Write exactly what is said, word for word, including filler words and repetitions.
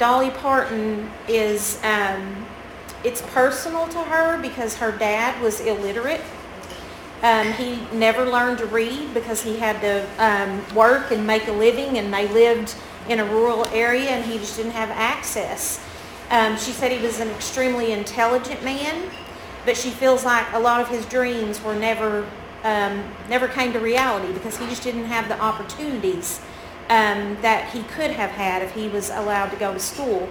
Dolly Parton is, um, it's personal to her because her dad was illiterate. Um, he never learned to read because he had to um, work and make a living, and they lived in a rural area, and he just didn't have access. Um, she said he was an extremely intelligent man, but she feels like a lot of his dreams were never um, never came to reality because he just didn't have the opportunities um, that he could have had if he was allowed to go to school.